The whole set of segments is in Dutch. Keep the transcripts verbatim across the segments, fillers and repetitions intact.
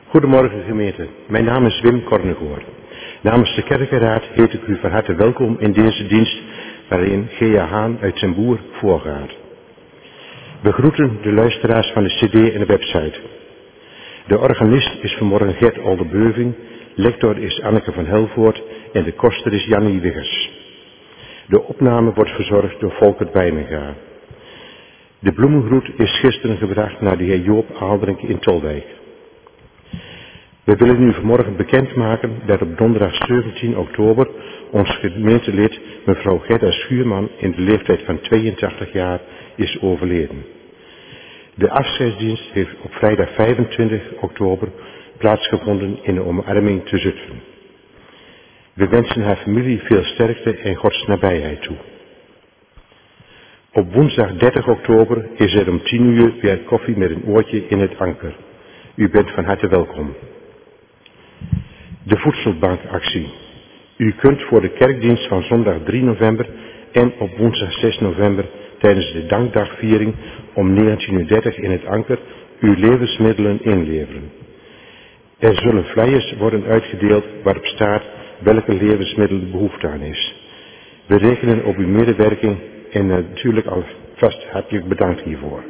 Goedemorgen gemeente, mijn naam is Wim Kornegoor. Namens de Kerkenraad heet ik u van harte welkom in deze dienst waarin G A Haan uit zijn boer voorgaat. We groeten de luisteraars van de cd en de website. De organist is vanmorgen Gert Olderbeuving, lector is Anneke van Helvoort en de koster is Jannie Wiggers. De opname wordt verzorgd door Volkert Wijnega. De bloemengroet is gisteren gebracht naar de heer Joop Aalderink in Tolwijk. We willen u vanmorgen bekendmaken dat op donderdag zeventien oktober ons gemeentelid mevrouw Gerda Schuurman in de leeftijd van tweeëntachtig jaar is overleden. De afscheidsdienst heeft op vrijdag vijfentwintig oktober plaatsgevonden in de omarming te Zutphen. We wensen haar familie veel sterkte en Gods nabijheid toe. Op woensdag dertig oktober is er om tien uur weer koffie met een oortje in het Anker. U bent van harte welkom. De voedselbankactie. U kunt voor de kerkdienst van zondag drie november en op woensdag zes november tijdens de dankdagviering om negentien uur dertig in het Anker uw levensmiddelen inleveren. Er zullen flyers worden uitgedeeld waarop staat welke levensmiddelen behoefte aan is. We rekenen op uw medewerking en natuurlijk alvast hartelijk bedankt hiervoor.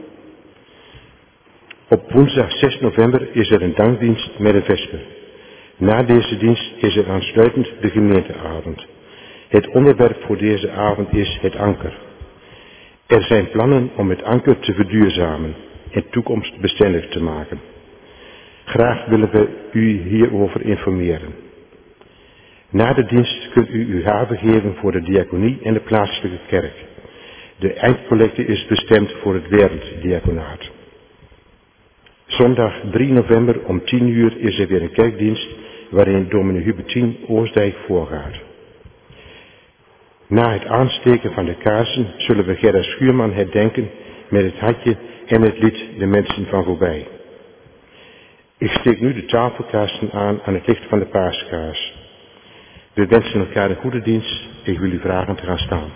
Op woensdag zes november is er een dankdienst met een vesper. Na deze dienst is er aansluitend de gemeenteavond. Het onderwerp voor deze avond is het Anker. Er zijn plannen om het Anker te verduurzamen en toekomstbestendig te maken. Graag willen we u hierover informeren. Na de dienst kunt u uw gave geven voor de diaconie en de plaatselijke kerk. De eindcollecte is bestemd voor het werelddiaconaat. Zondag drie november om tien uur is er weer een kerkdienst waarin dominee Hubertien Oostdijk voorgaat. Na het aansteken van de kaarsen zullen we Gerda Schuurman herdenken met het hartje en het lied De Mensen van Voorbij. Ik steek nu de tafelkaarsen aan aan het licht van de paaskaars. We wensen elkaar een goede dienst. Ik wil u vragen te gaan staan.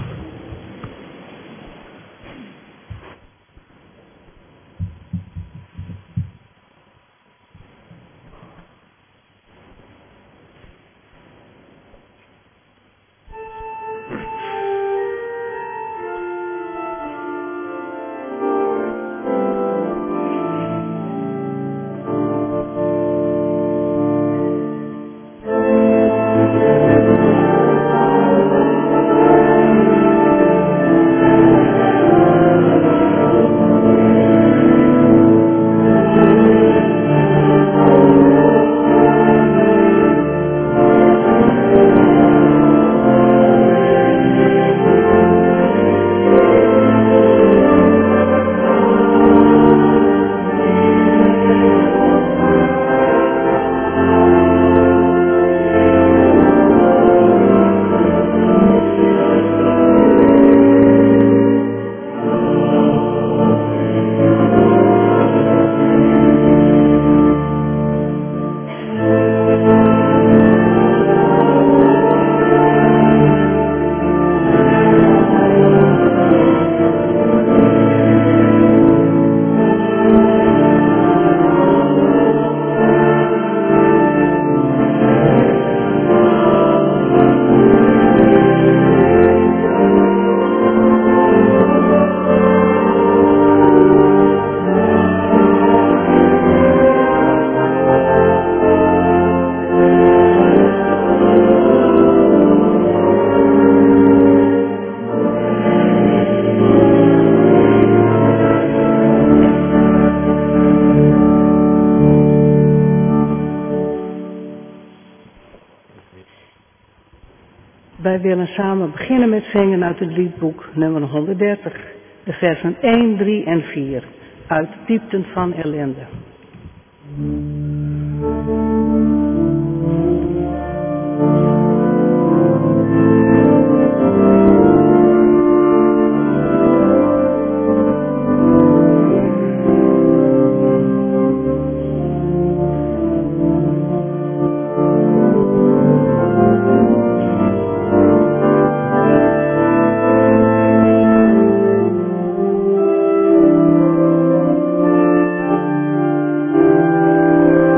Wij willen samen beginnen met zingen uit het liedboek nummer honderddertig, de versen één, drie en vier, uit Diepten van ellende. Thank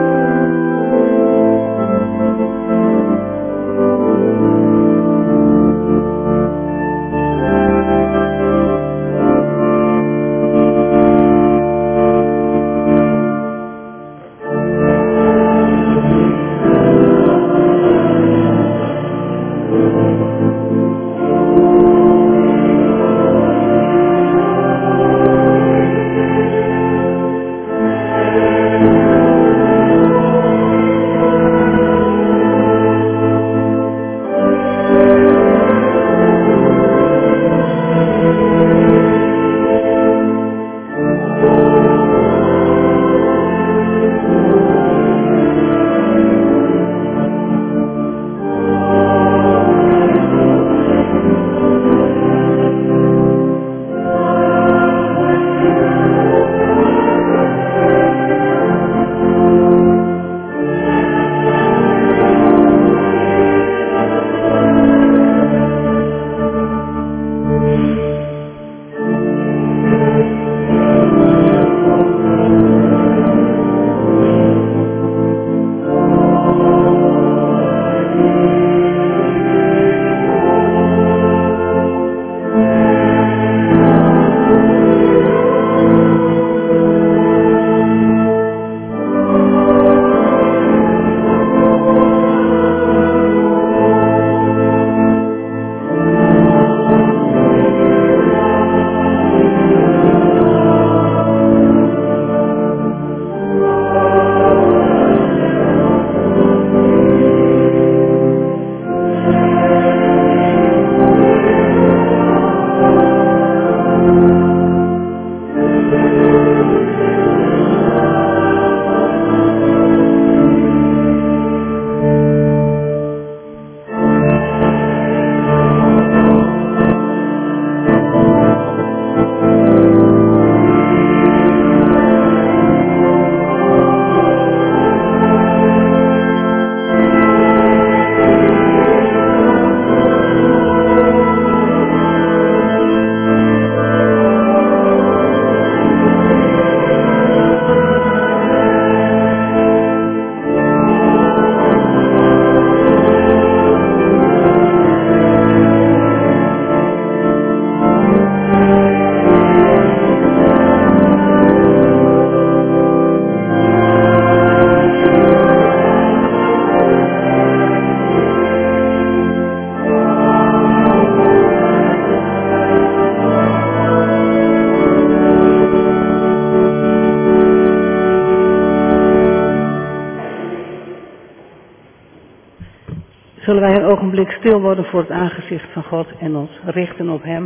Zullen wij een ogenblik stil worden voor het aangezicht van God en ons richten op Hem?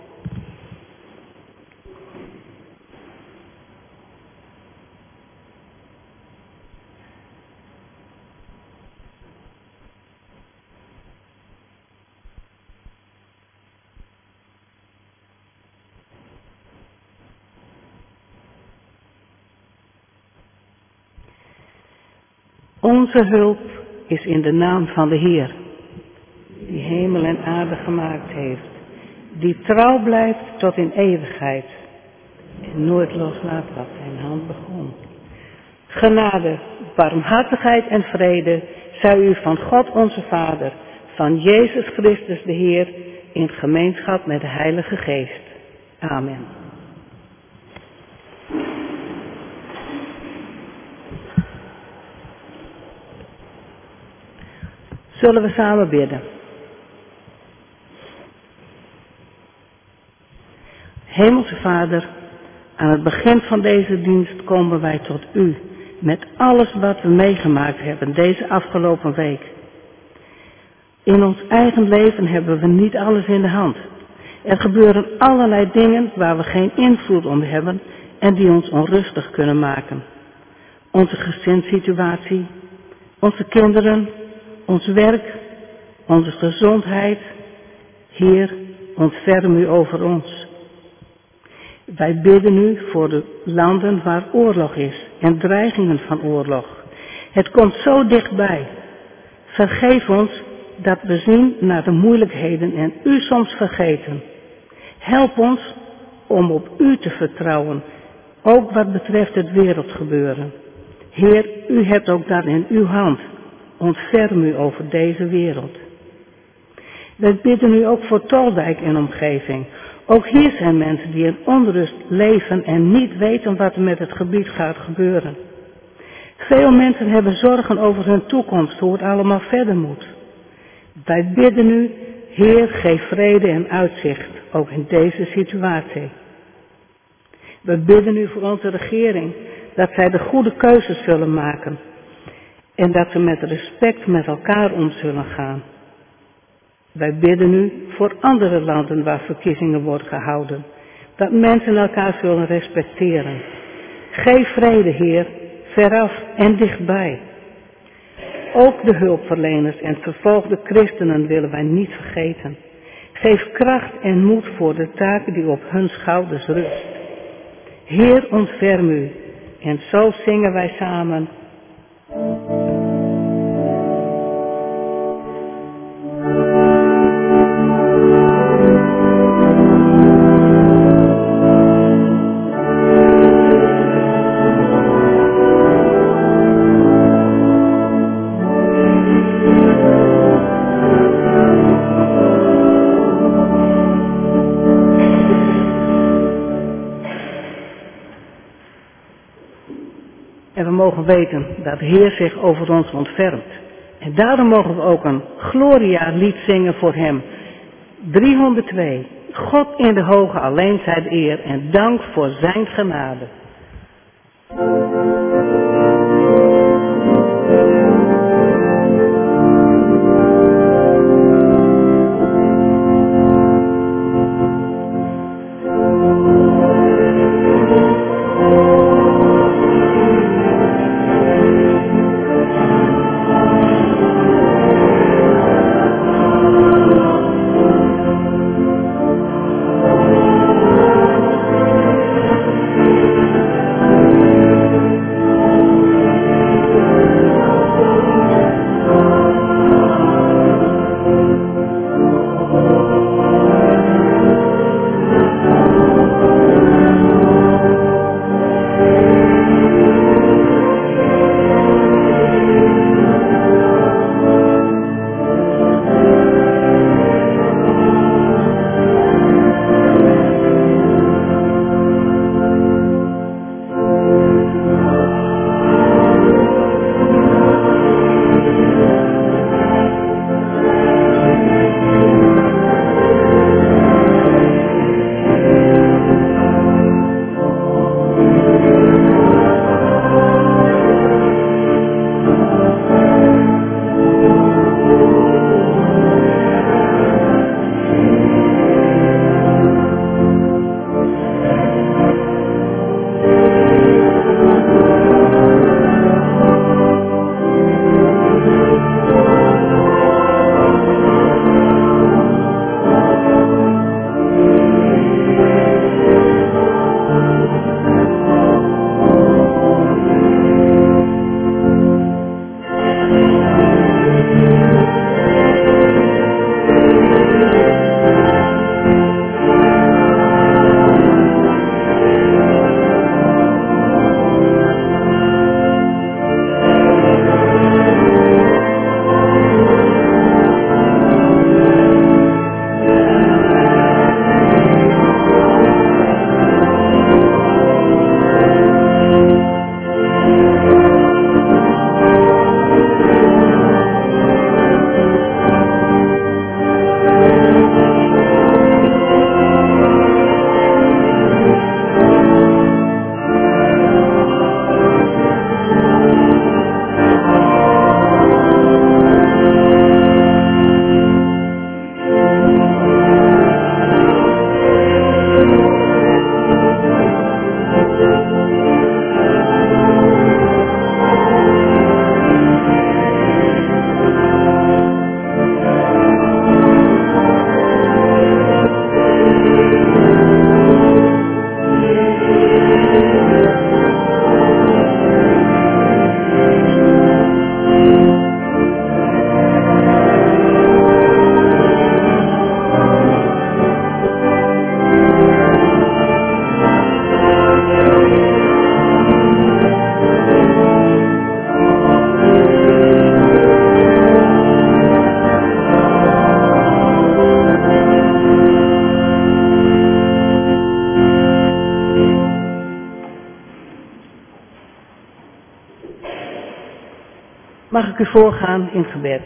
Onze hulp is in de naam van de Heer, die hemel en aarde gemaakt heeft, die trouw blijft tot in eeuwigheid en nooit loslaat wat zijn hand begon. Genade, barmhartigheid en vrede zij u van God onze Vader, van Jezus Christus de Heer, in gemeenschap met de Heilige Geest. Amen. Zullen we samen bidden? Hemelse Vader, aan het begin van deze dienst komen wij tot U met alles wat we meegemaakt hebben deze afgelopen week. In ons eigen leven hebben we niet alles in de hand. Er gebeuren allerlei dingen waar we geen invloed op hebben en die ons onrustig kunnen maken. Onze gezinssituatie, onze kinderen, ons werk, onze gezondheid. Heer, ontferm U over ons. Wij bidden U voor de landen waar oorlog is en dreigingen van oorlog. Het komt zo dichtbij. Vergeef ons dat we zien naar de moeilijkheden en U soms vergeten. Help ons om op U te vertrouwen, ook wat betreft het wereldgebeuren. Heer, U hebt ook dat in Uw hand. Ontferm U over deze wereld. Wij bidden U ook voor Toldijk en omgeving. Ook hier zijn mensen die in onrust leven en niet weten wat er met het gebied gaat gebeuren. Veel mensen hebben zorgen over hun toekomst, hoe het allemaal verder moet. Wij bidden U, Heer, geef vrede en uitzicht, ook in deze situatie. We bidden U voor onze regering, dat zij de goede keuzes zullen maken. En dat ze met respect met elkaar om zullen gaan. Wij bidden U voor andere landen waar verkiezingen worden gehouden. Dat mensen elkaar zullen respecteren. Geef vrede, Heer, veraf en dichtbij. Ook de hulpverleners en vervolgde christenen willen wij niet vergeten. Geef kracht en moed voor de taken die op hun schouders rust. Heer, ontferm U. En zo zingen wij samen. En we mogen weten dat de Heer zich over ons ontfermt. En daarom mogen we ook een Gloria lied zingen voor Hem. driehonderdtwee. God in de hoge alleen zij de eer en dank voor zijn genade. Mag ik u voorgaan in gebed.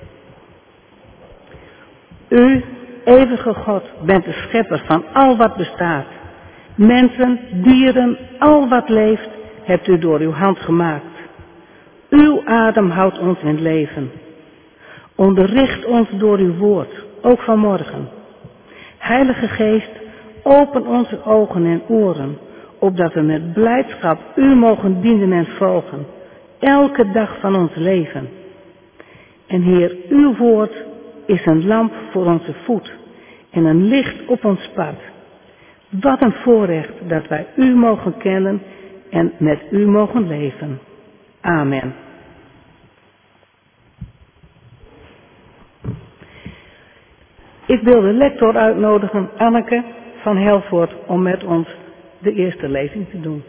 U, eeuwige God, bent de schepper van al wat bestaat. Mensen, dieren, al wat leeft, hebt u door uw hand gemaakt. Uw adem houdt ons in leven. Onderricht ons door uw woord, ook vanmorgen. Heilige Geest, open onze ogen en oren, opdat we met blijdschap u mogen dienen en volgen, elke dag van ons leven. En Heer, uw woord is een lamp voor onze voet en een licht op ons pad. Wat een voorrecht dat wij u mogen kennen en met u mogen leven. Amen. Ik wil de lector uitnodigen, Anneke van Helvoort, om met ons de eerste lezing te doen.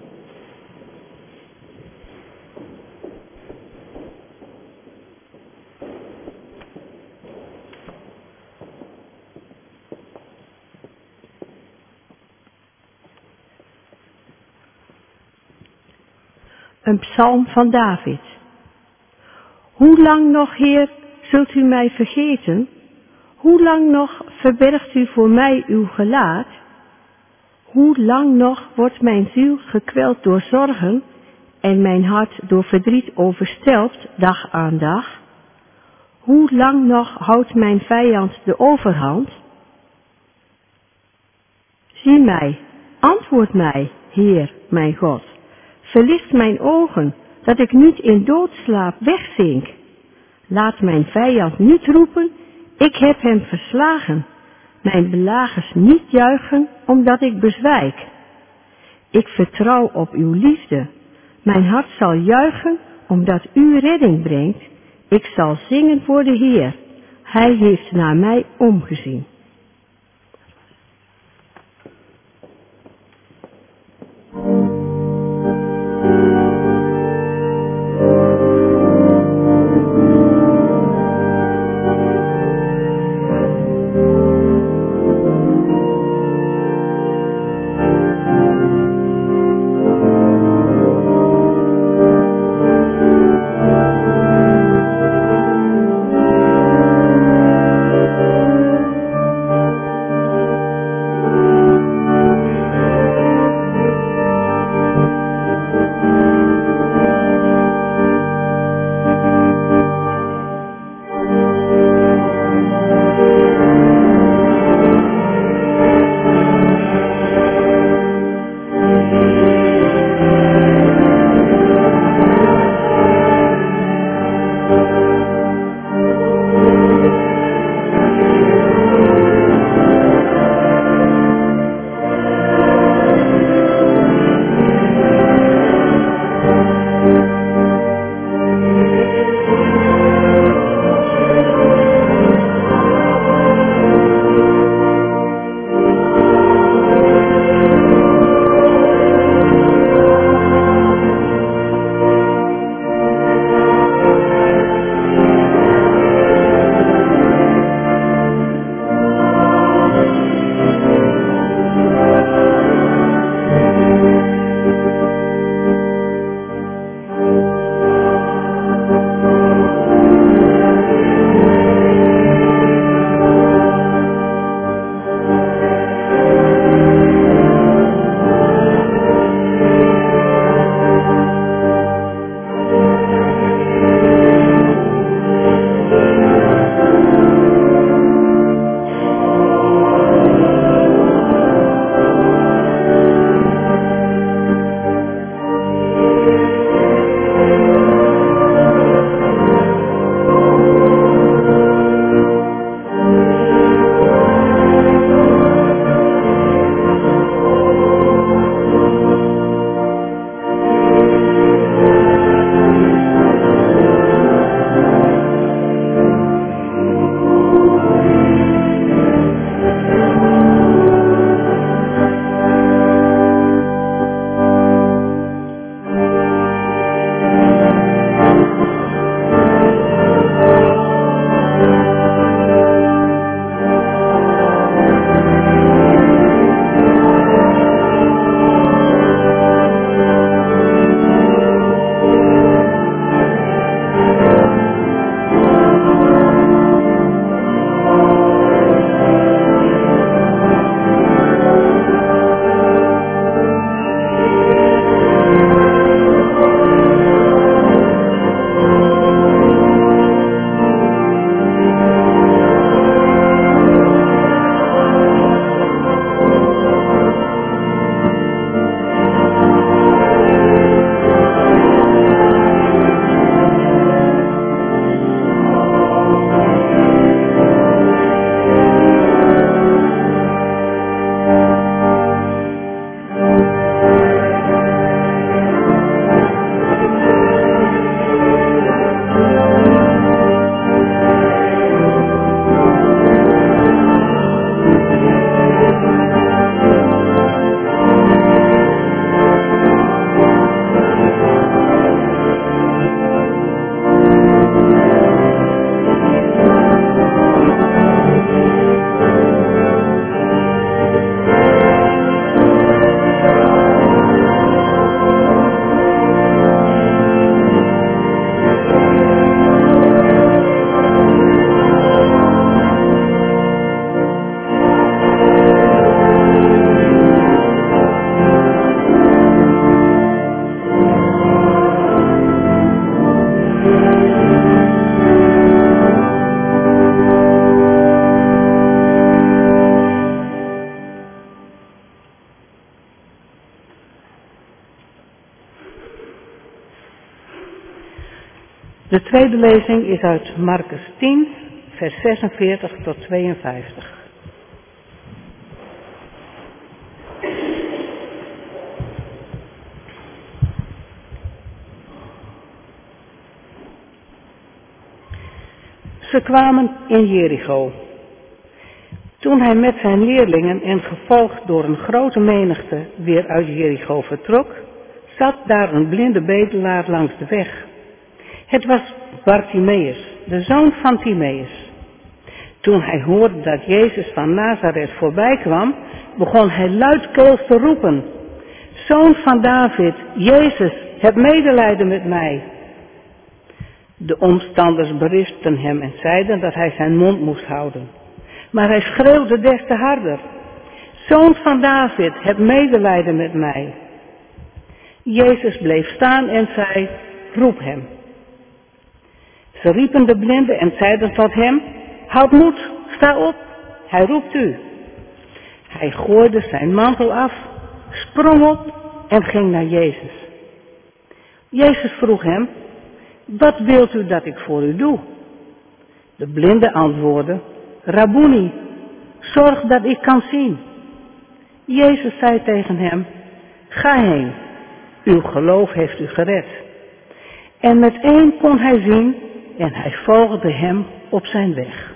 Een psalm van David. Hoe lang nog, Heer, zult u mij vergeten? Hoe lang nog verbergt u voor mij uw gelaat? Hoe lang nog wordt mijn ziel gekweld door zorgen en mijn hart door verdriet overstelpt dag aan dag? Hoe lang nog houdt mijn vijand de overhand? Zie mij, antwoord mij, Heer, mijn God. Verlicht mijn ogen, dat ik niet in doodslaap wegzink. Laat mijn vijand niet roepen, ik heb hem verslagen. Mijn belagers niet juichen, omdat ik bezwijk. Ik vertrouw op uw liefde. Mijn hart zal juichen, omdat u redding brengt. Ik zal zingen voor de Heer. Hij heeft naar mij omgezien. De tweede lezing is uit Marcus tien, vers zesenveertig tot tweeënvijftig. Ze kwamen in Jericho. Toen hij met zijn leerlingen en gevolgd door een grote menigte weer uit Jericho vertrok, zat daar een blinde bedelaar langs de weg. Het was Bartimeus, de zoon van Timeus. Toen hij hoorde dat Jezus van Nazareth voorbij kwam, begon hij luidkeels te roepen: Zoon van David, Jezus, heb medelijden met mij. De omstanders berispten hem en zeiden dat hij zijn mond moest houden. Maar hij schreeuwde des te harder: Zoon van David, heb medelijden met mij. Jezus bleef staan en zei: Roep hem. Ze riepen de blinde en zeiden tot hem: Houd moed, sta op, hij roept u. Hij gooide zijn mantel af, sprong op en ging naar Jezus. Jezus vroeg hem: Wat wilt u dat ik voor u doe? De blinde antwoordde: Rabboni, zorg dat ik kan zien. Jezus zei tegen hem: Ga heen, uw geloof heeft u gered. En meteen kon hij zien en hij volgde hem op zijn weg.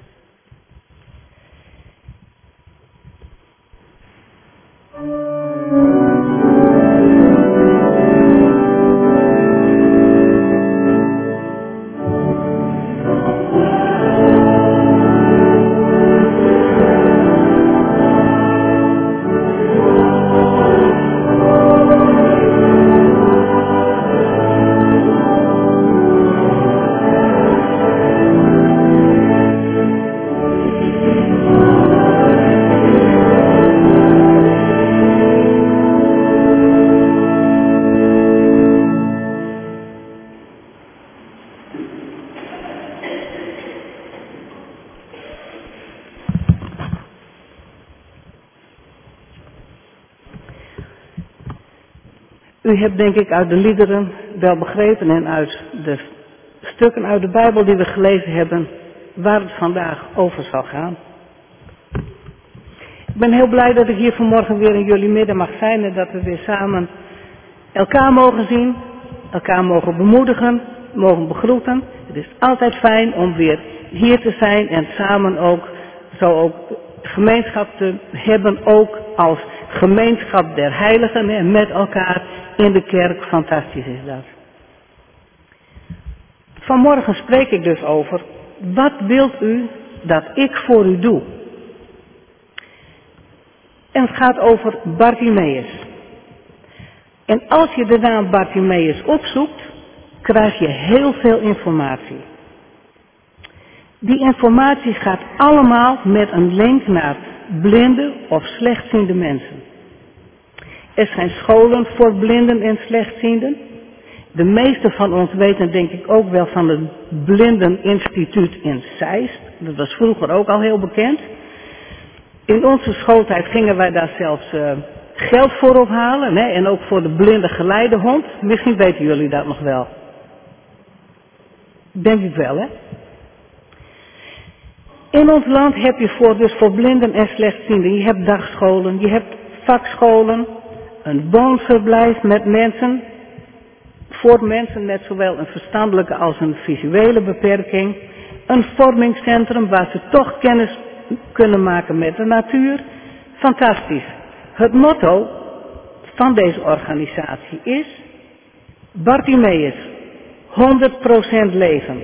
U hebt denk ik uit de liederen wel begrepen en uit de stukken uit de Bijbel die we gelezen hebben, waar het vandaag over zal gaan. Ik ben heel blij dat ik hier vanmorgen weer in jullie midden mag zijn en dat we weer samen elkaar mogen zien, elkaar mogen bemoedigen, mogen begroeten. Het is altijd fijn om weer hier te zijn en samen ook zo ook gemeenschap te hebben, ook als gemeenschap der heiligen en met elkaar in de kerk. Fantastisch is dat. Vanmorgen spreek ik dus over: wat wilt u dat ik voor u doe? En het gaat over Bartimeus. En als je de naam Bartimeus opzoekt, krijg je heel veel informatie. Die informatie gaat allemaal met een link naar blinde of slechtziende mensen. Er zijn scholen voor blinden en slechtzienden. De meeste van ons weten denk ik ook wel van het Blindeninstituut in Zeist. Dat was vroeger ook al heel bekend. In onze schooltijd gingen wij daar zelfs uh, geld voor ophalen. Hè? En ook voor de blinde geleidehond. Misschien weten jullie dat nog wel. Denk ik wel, hè? In ons land heb je voor, dus voor blinden en slechtzienden, je hebt dagscholen, je hebt vakscholen, een woonverblijf met mensen, voor mensen met zowel een verstandelijke als een visuele beperking, een vormingscentrum waar ze toch kennis kunnen maken met de natuur. Fantastisch. Het motto van deze organisatie is: Bartimeus, honderd procent leven.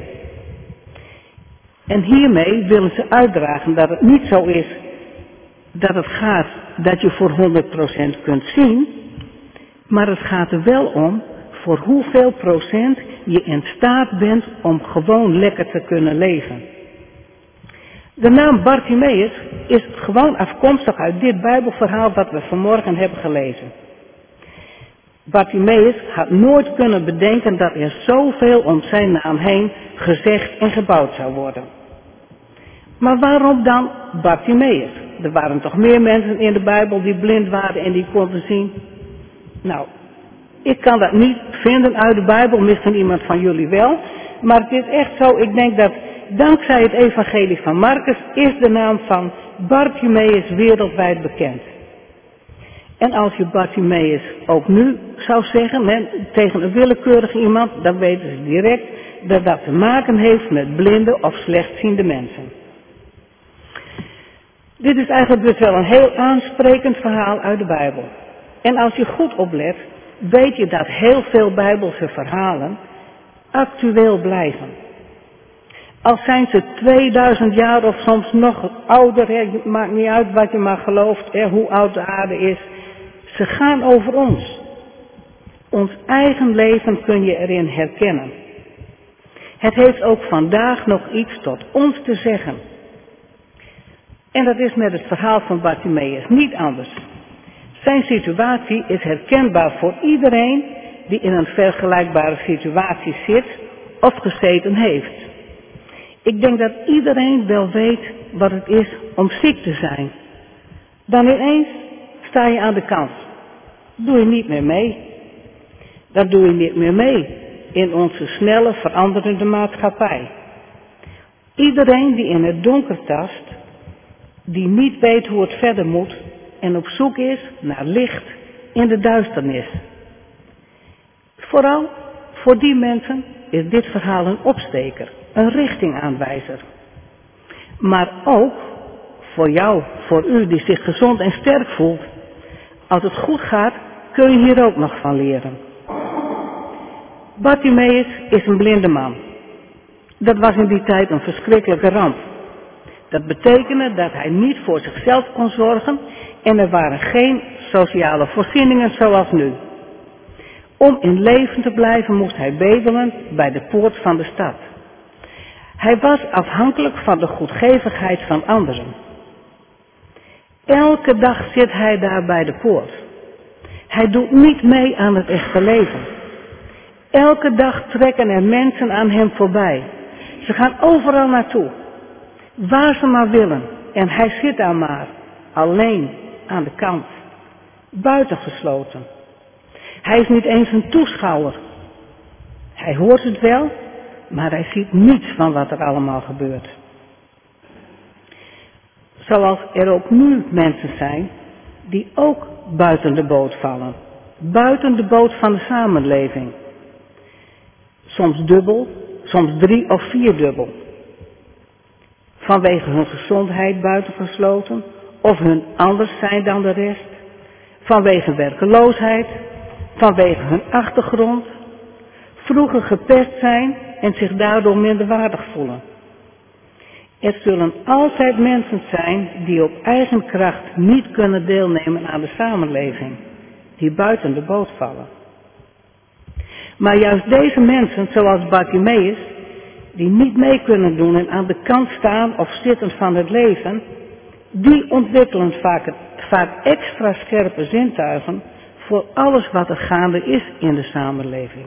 En hiermee willen ze uitdragen dat het niet zo is dat het gaat dat je voor honderd procent kunt zien, maar het gaat er wel om voor hoeveel procent je in staat bent om gewoon lekker te kunnen leven. De naam Bartimeus is gewoon afkomstig uit dit Bijbelverhaal dat we vanmorgen hebben gelezen. Bartimeus had nooit kunnen bedenken dat er zoveel om zijn naam heen gezegd en gebouwd zou worden. Maar waarom dan Bartimeus? Er waren toch meer mensen in de Bijbel die blind waren en die konden zien? Nou, ik kan dat niet vinden uit de Bijbel, misschien iemand van jullie wel. Maar het is echt zo, ik denk dat dankzij het evangelie van Marcus is de naam van Bartimaeus wereldwijd bekend. En als je Bartimaeus ook nu zou zeggen, hè, tegen een willekeurig iemand, dan weten ze direct dat dat te maken heeft met blinde of slechtziende mensen. Dit is eigenlijk dus wel een heel aansprekend verhaal uit de Bijbel. En als je goed oplet, weet je dat heel veel Bijbelse verhalen actueel blijven. Al zijn ze tweeduizend jaar of soms nog ouder, hè, het maakt niet uit wat je maar gelooft, hè, hoe oud de aarde is. Ze gaan over ons. Ons eigen leven kun je erin herkennen. Het heeft ook vandaag nog iets tot ons te zeggen. En dat is met het verhaal van Bartimaeus niet anders. Zijn situatie is herkenbaar voor iedereen die in een vergelijkbare situatie zit of gezeten heeft. Ik denk dat iedereen wel weet wat het is om ziek te zijn. Dan ineens sta je aan de kant. Doe je niet meer mee. Dan doe je niet meer mee in onze snelle veranderende maatschappij. Iedereen die in het donker tast, die niet weet hoe het verder moet en op zoek is naar licht in de duisternis. Vooral voor die mensen is dit verhaal een opsteker, een richtingaanwijzer. Maar ook voor jou, voor u die zich gezond en sterk voelt. Als het goed gaat, kun je hier ook nog van leren. Bartimaeus is een blinde man. Dat was in die tijd een verschrikkelijke ramp. Dat betekende dat hij niet voor zichzelf kon zorgen en er waren geen sociale voorzieningen zoals nu. Om in leven te blijven moest hij bedelen bij de poort van de stad. Hij was afhankelijk van de goedgevigheid van anderen. Elke dag zit hij daar bij de poort. Hij doet niet mee aan het echte leven. Elke dag trekken er mensen aan hem voorbij. Ze gaan overal naartoe. Waar ze maar willen. En hij zit daar maar. Alleen aan de kant. Buitengesloten. Hij is niet eens een toeschouwer. Hij hoort het wel, maar hij ziet niets van wat er allemaal gebeurt. Zoals er ook nu mensen zijn die ook buiten de boot vallen. Buiten de boot van de samenleving. Soms dubbel, soms drie of vierdubbel. Vanwege hun gezondheid buitengesloten of hun anders zijn dan de rest. Vanwege werkeloosheid, vanwege hun achtergrond. Vroeger gepest zijn en zich daardoor minderwaardig voelen. Er zullen altijd mensen zijn die op eigen kracht niet kunnen deelnemen aan de samenleving. Die buiten de boot vallen. Maar juist deze mensen, zoals Bartimaeus, die niet mee kunnen doen en aan de kant staan of zitten van het leven, die ontwikkelen vaak, vaak extra scherpe zintuigen voor alles wat er gaande is in de samenleving.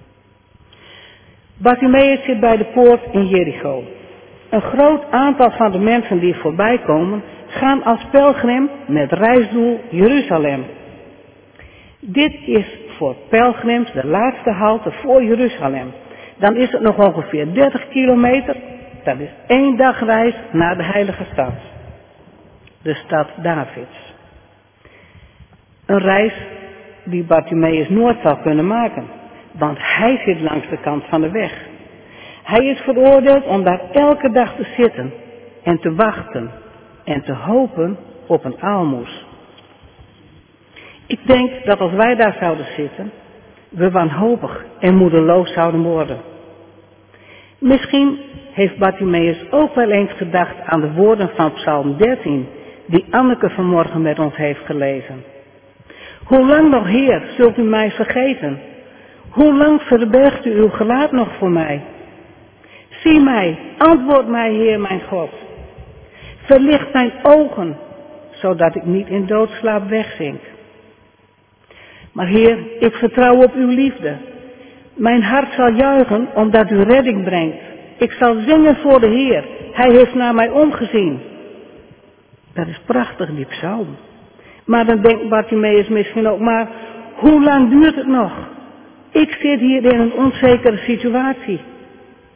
Bartimaeus zit bij de poort in Jericho. Een groot aantal van de mensen die voorbij komen, gaan als pelgrim met reisdoel Jeruzalem. Dit is voor pelgrims de laatste halte voor Jeruzalem. Dan is het nog ongeveer dertig kilometer. Dat is één dag reis naar de heilige stad. De stad Davids. Een reis die Bartimaeus nooit zal kunnen maken. Want hij zit langs de kant van de weg. Hij is veroordeeld om daar elke dag te zitten en te wachten en te hopen op een aalmoes. Ik denk dat als wij daar zouden zitten, we wanhopig en moedeloos zouden worden. Misschien heeft Bartimaeus ook wel eens gedacht aan de woorden van Psalm dertien, die Anneke vanmorgen met ons heeft gelezen. Hoe lang nog, Heer, zult u mij vergeten? Hoe lang verbergt u uw gelaat nog voor mij? Zie mij, antwoord mij, Heer mijn God. Verlicht mijn ogen, zodat ik niet in doodslaap wegzink. Maar Heer, ik vertrouw op uw liefde. Mijn hart zal juichen, omdat u redding brengt. Ik zal zingen voor de Heer. Hij heeft naar mij omgezien. Dat is prachtig, die psalm. Maar dan denkt Bartimaeus misschien ook maar, hoe lang duurt het nog? Ik zit hier in een onzekere situatie.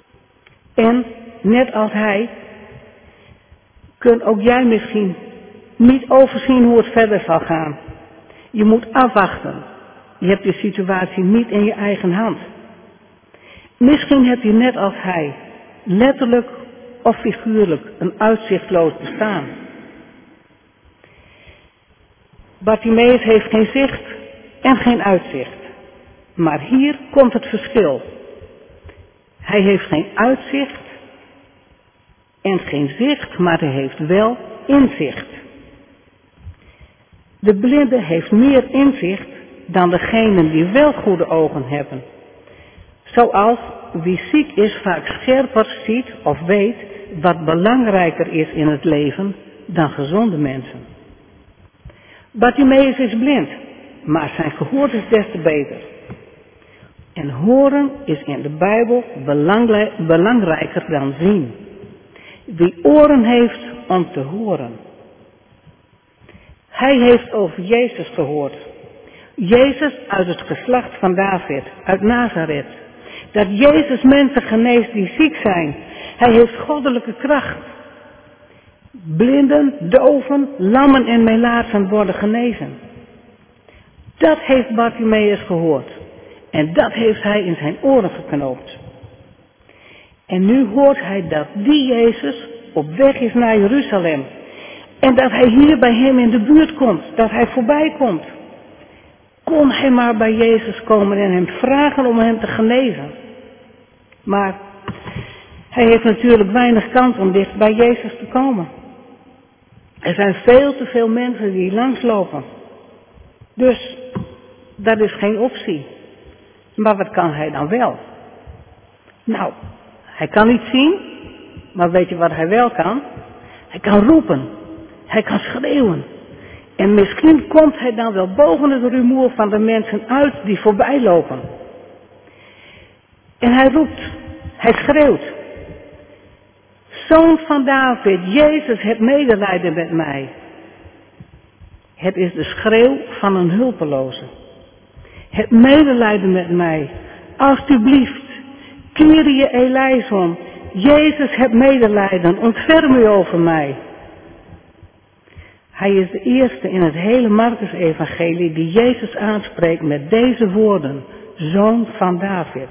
En, net als hij, kunt ook jij misschien niet overzien hoe het verder zal gaan. Je moet afwachten. Je hebt je situatie niet in je eigen hand. Misschien heb je net als hij, letterlijk of figuurlijk, een uitzichtloos bestaan. Bartimeus heeft geen zicht en geen uitzicht. Maar hier komt het verschil. Hij heeft geen uitzicht en geen zicht, maar hij heeft wel inzicht. De blinde heeft meer inzicht dan degenen die wel goede ogen hebben. Zoals wie ziek is vaak scherper ziet of weet wat belangrijker is in het leven dan gezonde mensen. Bartimeus is blind, maar zijn gehoor is des te beter. En horen is in de Bijbel belangrijker dan zien. Wie oren heeft om te horen. Hij heeft over Jezus gehoord. Jezus uit het geslacht van David, uit Nazareth. Dat Jezus mensen geneest die ziek zijn. Hij heeft goddelijke kracht. Blinden, doven, lammen en melaatsen worden genezen. Dat heeft Bartimeus gehoord. En dat heeft hij in zijn oren geknoopt. En nu hoort hij dat die Jezus op weg is naar Jeruzalem. En dat hij hier bij hem in de buurt komt. Dat hij voorbij komt. Kon hij maar bij Jezus komen en hem vragen om hem te genezen. Maar hij heeft natuurlijk weinig kans om dicht bij Jezus te komen. Er zijn veel te veel mensen die langslopen. Dus dat is geen optie. Maar wat kan hij dan wel? Nou, hij kan niet zien, maar weet je wat hij wel kan? Hij kan roepen. Hij kan schreeuwen. En misschien komt hij dan wel boven het rumoer van de mensen uit die voorbij lopen. En hij roept. Hij schreeuwt. Zoon van David, Jezus, heb medelijden met mij. Het is de schreeuw van een hulpeloze. Heb medelijden met mij. Alsjeblieft, Kyrie eleison. Jezus, heb medelijden. Ontferm u over mij. Hij is de eerste in het hele Marcus-evangelie die Jezus aanspreekt met deze woorden. Zoon van David.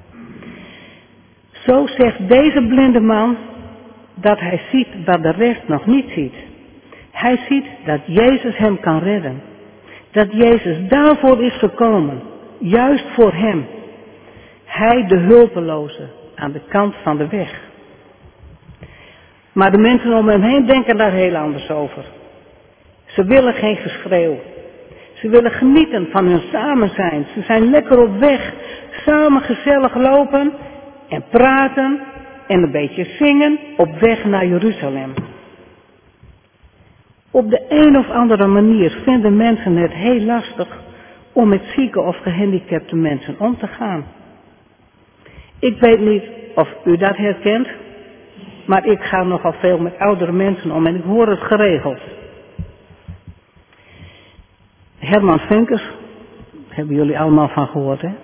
Zo zegt deze blinde man dat hij ziet wat de rest nog niet ziet. Hij ziet dat Jezus hem kan redden. Dat Jezus daarvoor is gekomen. Juist voor hem. Hij de hulpeloze aan de kant van de weg. Maar de mensen om hem heen denken daar heel anders over. Ze willen geen geschreeuw. Ze willen genieten van hun samen zijn. Ze zijn lekker op weg. Samen gezellig lopen en praten en een beetje zingen op weg naar Jeruzalem. Op de een of andere manier vinden mensen het heel lastig om met zieke of gehandicapte mensen om te gaan. Ik weet niet of u dat herkent, maar ik ga nogal veel met oudere mensen om en ik hoor het geregeld. Herman Vinkers, daar hebben jullie allemaal van gehoord, hè?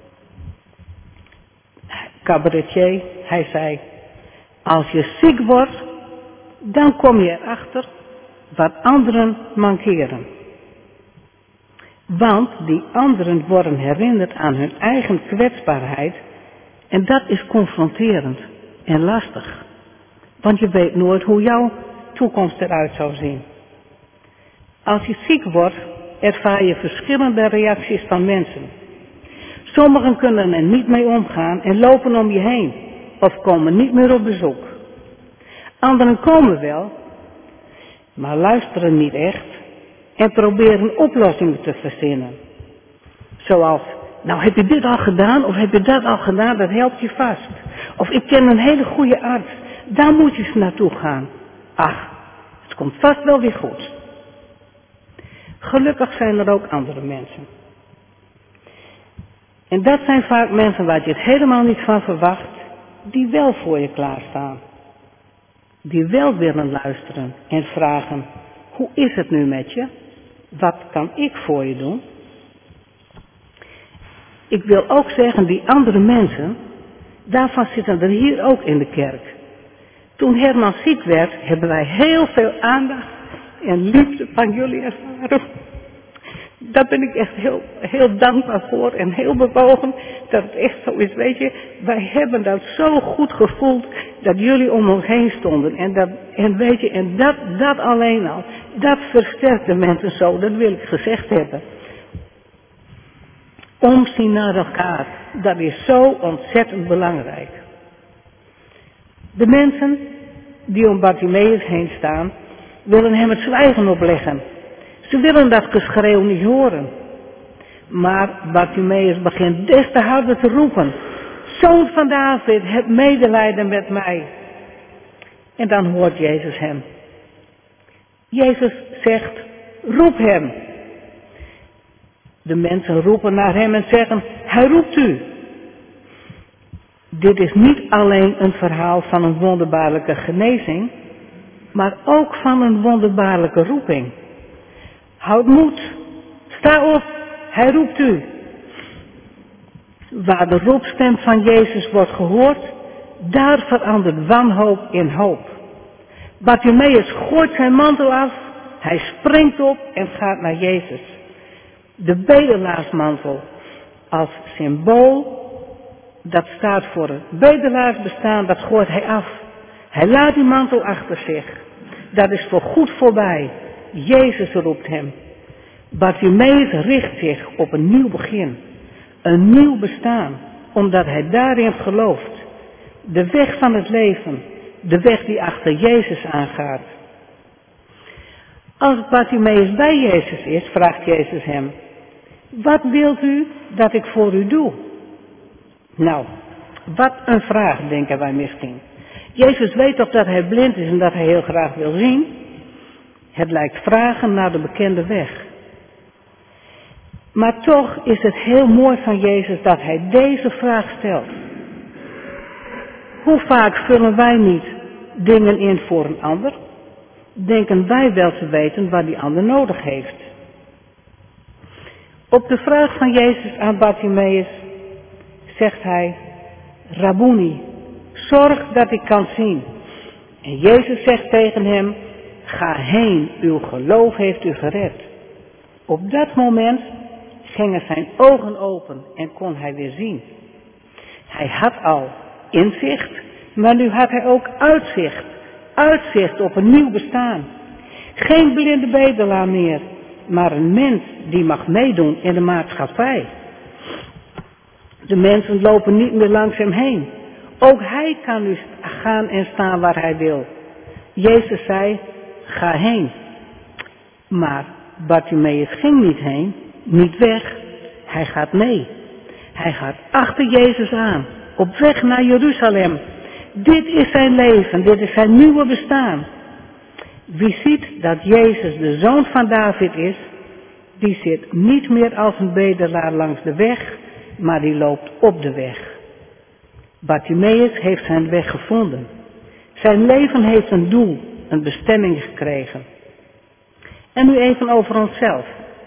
Cabaretier, hij zei, als je ziek wordt, dan kom je erachter wat anderen mankeren. Want die anderen worden herinnerd aan hun eigen kwetsbaarheid en dat is confronterend en lastig. Want je weet nooit hoe jouw toekomst eruit zou zien. Als je ziek wordt, ervaar je verschillende reacties van mensen. Sommigen kunnen er niet mee omgaan en lopen om je heen of komen niet meer op bezoek. Anderen komen wel, maar luisteren niet echt en proberen oplossingen te verzinnen. Zoals, nou heb je dit al gedaan of heb je dat al gedaan, dat helpt je vast. Of ik ken een hele goede arts, daar moet je eens naartoe gaan. Ach, het komt vast wel weer goed. Gelukkig zijn er ook andere mensen. En dat zijn vaak mensen waar je het helemaal niet van verwacht, die wel voor je klaarstaan. Die wel willen luisteren en vragen, hoe is het nu met je? Wat kan ik voor je doen? Ik wil ook zeggen, die andere mensen, Daarvan zitten er hier ook in de kerk. Toen Herman ziek werd, hebben wij heel veel aandacht en liefde van jullie ervaren. Daar ben ik echt heel, heel dankbaar voor en heel bewogen dat het echt zo is. Weet je, wij hebben dat zo goed gevoeld dat jullie om ons heen stonden. En, dat, en weet je, en dat, dat alleen al, dat versterkt de mensen zo, dat wil ik gezegd hebben. Omzien naar elkaar, dat is zo ontzettend belangrijk. De mensen die om Bartimeus heen staan, willen hem het zwijgen opleggen. Ze willen dat geschreeuw niet horen. Maar Bartimeus begint des te harder te roepen. Zoon van David, heb medelijden met mij. En dan hoort Jezus hem. Jezus zegt, roep hem. De mensen roepen naar hem en zeggen, hij roept u. Dit is niet alleen een verhaal van een wonderbaarlijke genezing, maar ook van een wonderbaarlijke roeping. Houd moed, sta op, hij roept u. Waar de roepstem van Jezus wordt gehoord, daar verandert wanhoop in hoop. Bartimeus gooit zijn mantel af, hij springt op en gaat naar Jezus. De bedelaarsmantel als symbool, dat staat voor het bedelaarsbestaan, dat gooit hij af. Hij laat die mantel achter zich. Dat is voor goed voorbij. Jezus roept hem. Bartimeus richt zich op een nieuw begin. Een nieuw bestaan, omdat hij daarin gelooft. De weg van het leven, de weg die achter Jezus aangaat. Als Bartimeus bij Jezus is, vraagt Jezus hem, wat wilt u dat ik voor u doe? Nou, wat een vraag, denken wij misschien. Jezus weet toch dat hij blind is en dat hij heel graag wil zien? Het lijkt vragen naar de bekende weg. Maar toch is het heel mooi van Jezus dat hij deze vraag stelt. Hoe vaak vullen wij niet dingen in voor een ander? Denken wij wel te weten wat die ander nodig heeft? Op de vraag van Jezus aan Bartimeus zegt hij, Rabboni, zorg dat ik kan zien. En Jezus zegt tegen hem, ga heen, uw geloof heeft u gered. Op dat moment gingen zijn ogen open en kon hij weer zien. Hij had al inzicht, maar nu had hij ook uitzicht. Uitzicht op een nieuw bestaan. Geen blinde bedelaar meer, maar een mens die mag meedoen in de maatschappij. De mensen lopen niet meer langs hem heen. Ook hij kan nu gaan en staan waar hij wil. Jezus zei, ga heen. Maar Bartimeus ging niet heen, niet weg. Hij gaat mee. Hij gaat achter Jezus aan, op weg naar Jeruzalem. Dit is zijn leven, dit is zijn nieuwe bestaan. Wie ziet dat Jezus de zoon van David is, die zit niet meer als een bedelaar langs de weg, maar die loopt op de weg. Bartimeus heeft zijn weg gevonden. Zijn leven heeft een doel, een bestemming gekregen. En nu even over onszelf.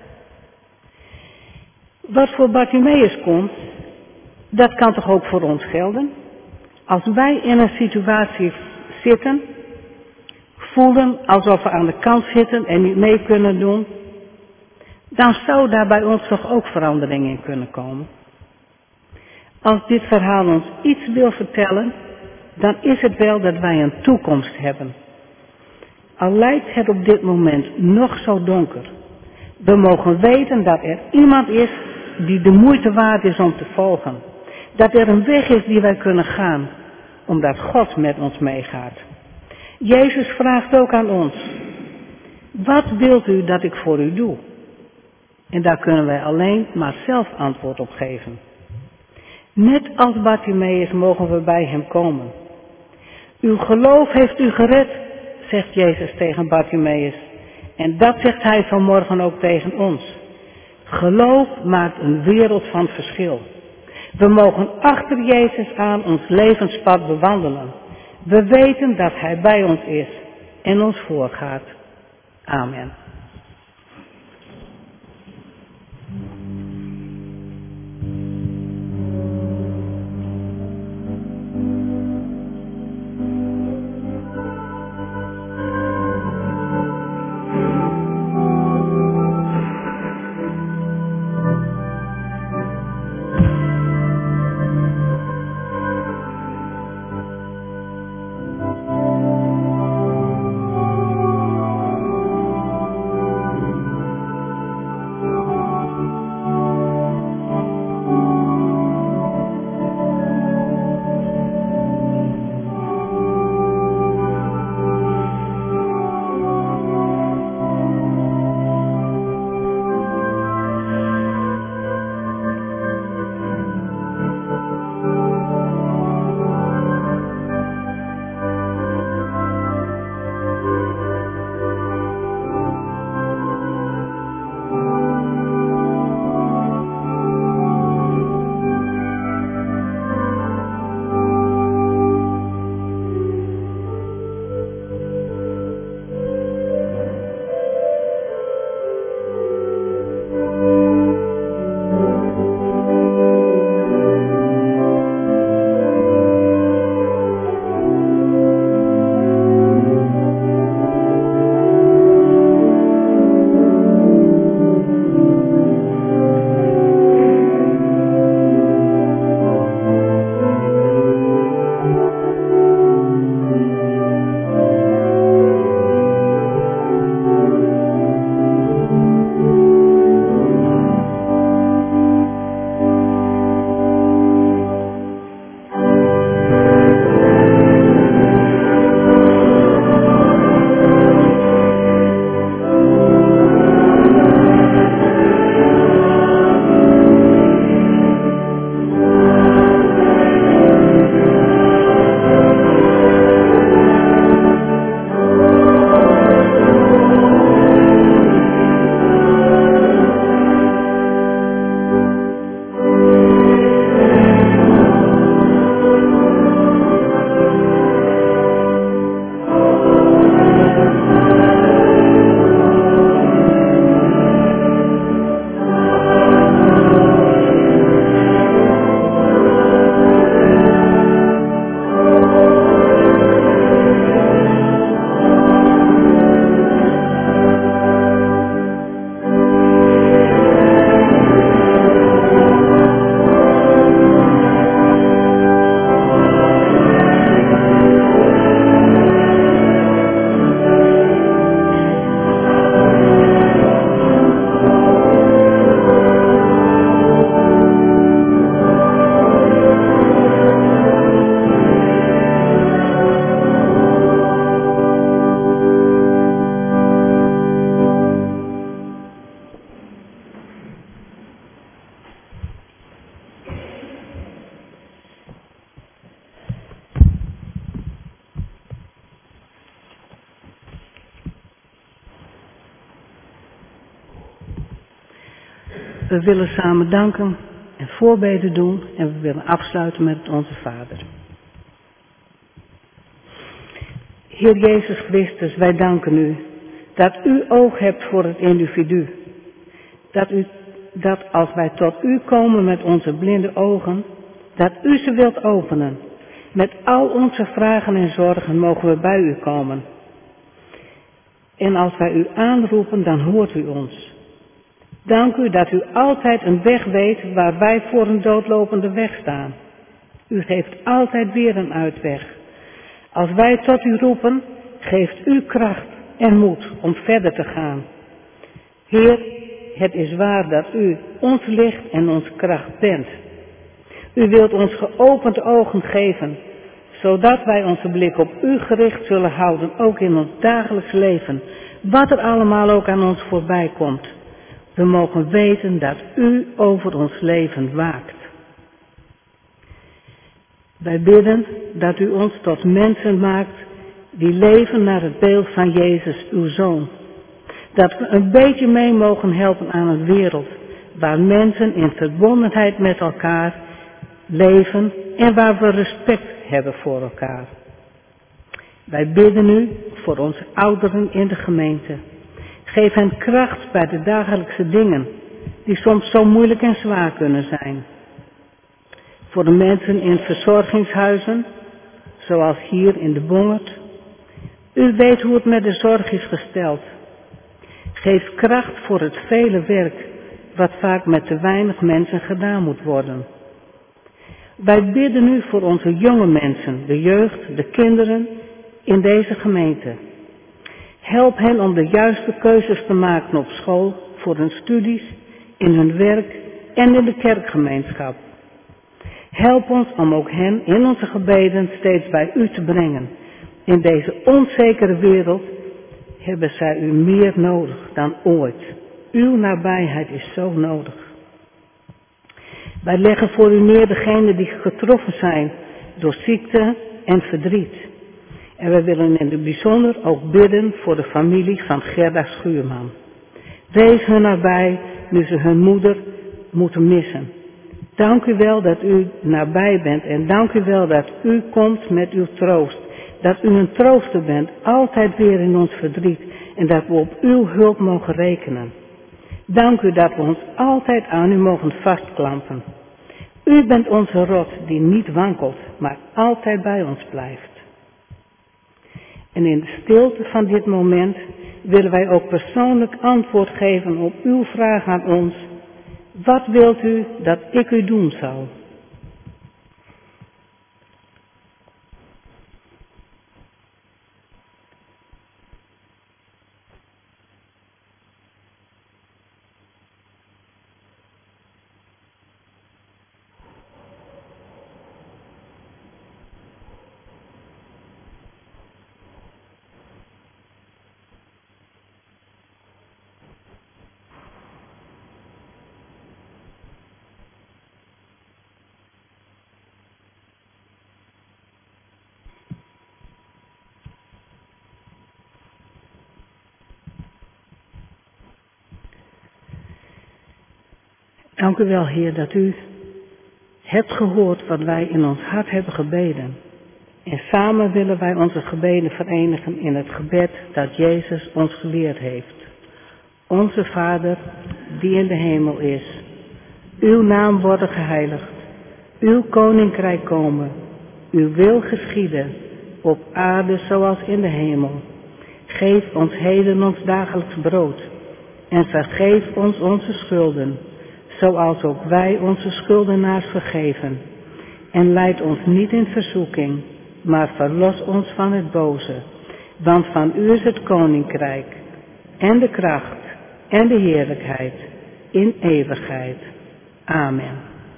Wat voor Bartimeus komt, dat kan toch ook voor ons gelden? Als wij in een situatie zitten, voelen alsof we aan de kant zitten en niet mee kunnen doen, dan zou daar bij ons toch ook verandering in kunnen komen. Als dit verhaal ons iets wil vertellen, dan is het wel dat wij een toekomst hebben. Al lijkt het op dit moment nog zo donker. We mogen weten dat er iemand is die de moeite waard is om te volgen. Dat er een weg is die wij kunnen gaan, omdat God met ons meegaat. Jezus vraagt ook aan ons, wat wilt u dat ik voor u doe? En daar kunnen wij alleen maar zelf antwoord op geven. Net als Bartimeus mogen we bij hem komen. Uw geloof heeft u gered, zegt Jezus tegen Bartimeus. En dat zegt hij vanmorgen ook tegen ons. Geloof maakt een wereld van verschil. We mogen achter Jezus aan ons levenspad bewandelen. We weten dat hij bij ons is en ons voorgaat. Amen. We willen samen danken en voorbeden doen en we willen afsluiten met onze Vader. Heer Jezus Christus, wij danken u dat u oog hebt voor het individu. Dat, u, dat als wij tot u komen met onze blinde ogen, dat u ze wilt openen. Met al onze vragen en zorgen mogen we bij u komen. En als wij u aanroepen, dan hoort u ons. Dank u dat u altijd een weg weet waar wij voor een doodlopende weg staan. U geeft altijd weer een uitweg. Als wij tot u roepen, geeft u kracht en moed om verder te gaan. Heer, het is waar dat u ons licht en onze kracht bent. U wilt ons geopende ogen geven, zodat wij onze blik op u gericht zullen houden, ook in ons dagelijks leven, wat er allemaal ook aan ons voorbij komt. We mogen weten dat u over ons leven waakt. Wij bidden dat u ons tot mensen maakt die leven naar het beeld van Jezus, uw Zoon. Dat we een beetje mee mogen helpen aan een wereld waar mensen in verbondenheid met elkaar leven en waar we respect hebben voor elkaar. Wij bidden u voor onze ouderen in de gemeente. Geef hen kracht bij de dagelijkse dingen, die soms zo moeilijk en zwaar kunnen zijn. Voor de mensen in verzorgingshuizen, zoals hier in de Bongert. U weet hoe het met de zorg is gesteld. Geef kracht voor het vele werk, wat vaak met te weinig mensen gedaan moet worden. Wij bidden u voor onze jonge mensen, de jeugd, de kinderen in deze gemeente. Help hen om de juiste keuzes te maken op school, voor hun studies, in hun werk en in de kerkgemeenschap. Help ons om ook hen in onze gebeden steeds bij u te brengen. In deze onzekere wereld hebben zij u meer nodig dan ooit. Uw nabijheid is zo nodig. Wij leggen voor u neer degenen die getroffen zijn door ziekte en verdriet. En wij willen in het bijzonder ook bidden voor de familie van Gerda Schuurman. Wees hun nabij nu ze hun moeder moeten missen. Dank u wel dat u nabij bent en dank u wel dat u komt met uw troost. Dat u een trooster bent, altijd weer in ons verdriet en dat we op uw hulp mogen rekenen. Dank u dat we ons altijd aan u mogen vastklampen. U bent onze rot die niet wankelt, maar altijd bij ons blijft. En in de stilte van dit moment willen wij ook persoonlijk antwoord geven op uw vraag aan ons. Wat wilt u dat ik u doen zal? Dank u wel, Heer, dat u hebt gehoord wat wij in ons hart hebben gebeden. En samen willen wij onze gebeden verenigen in het gebed dat Jezus ons geleerd heeft. Onze Vader, die in de hemel is, uw naam worden geheiligd, uw koninkrijk komen, uw wil geschieden, op aarde zoals in de hemel. Geef ons heden ons dagelijks brood en vergeef ons onze schulden, zoals ook wij onze schuldenaars vergeven. En leid ons niet in verzoeking, maar verlos ons van het boze. Want van u is het koninkrijk, en de kracht, en de heerlijkheid, in eeuwigheid. Amen.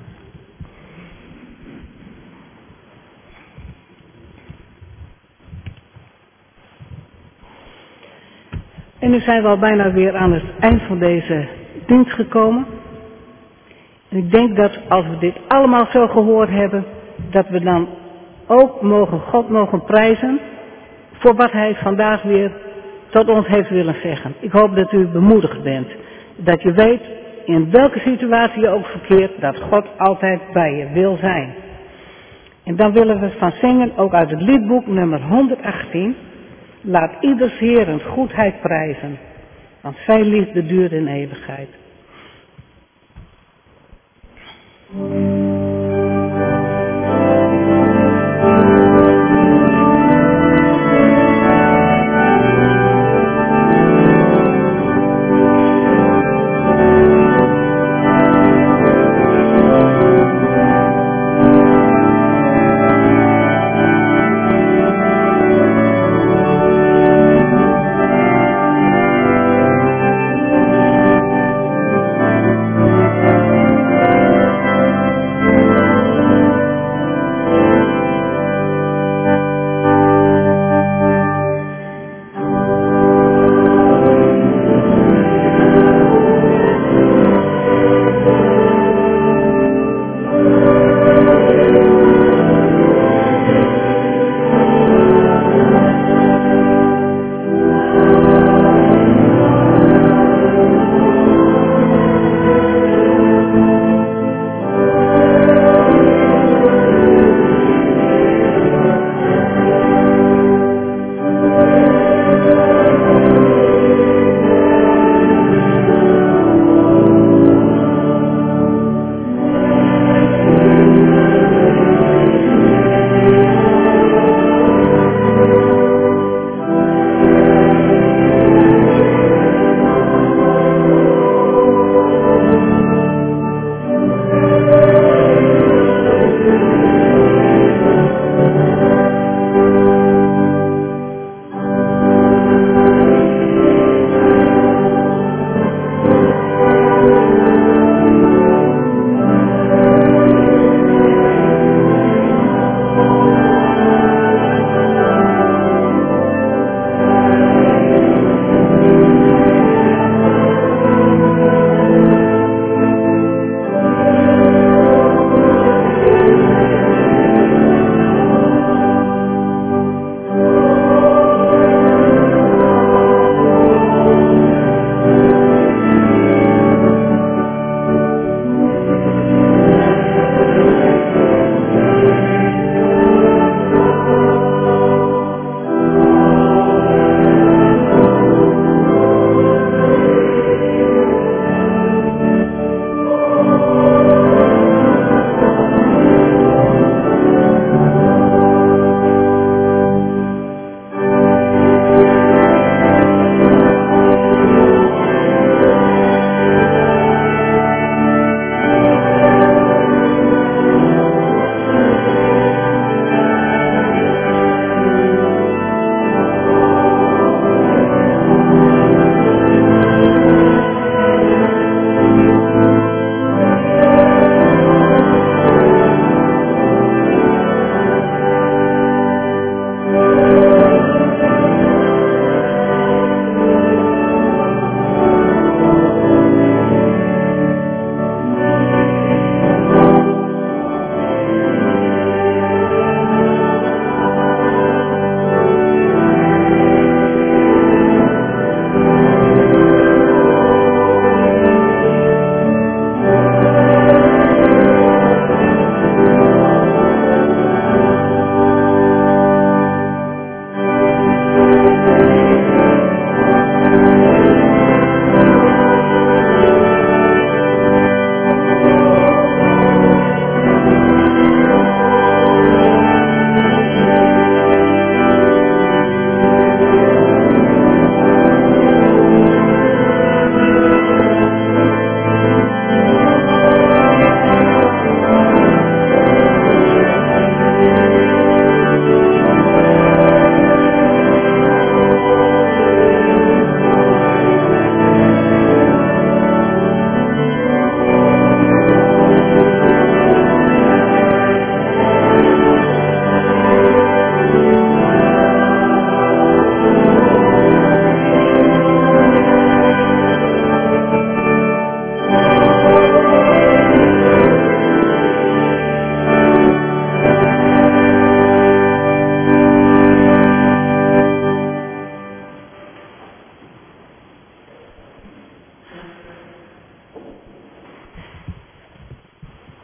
En nu zijn we al bijna weer aan het eind van deze dienst gekomen. En ik denk dat als we dit allemaal zo gehoord hebben, dat we dan ook mogen God mogen prijzen voor wat Hij vandaag weer tot ons heeft willen zeggen. Ik hoop dat u bemoedigd bent. Dat je weet in welke situatie je ook verkeert, dat God altijd bij je wil zijn. En dan willen we van zingen, ook uit het liedboek nummer honderdachttien. Laat ieders Heer een goedheid prijzen, want zijn liefde duurt in eeuwigheid.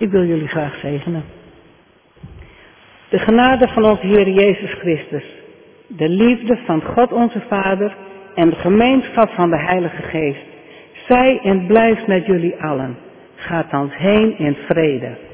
Ik wil jullie graag zegenen. De genade van onze Heer Jezus Christus, de liefde van God onze Vader en de gemeenschap van de Heilige Geest, zij en blijft met jullie allen. Gaat ons heen in vrede.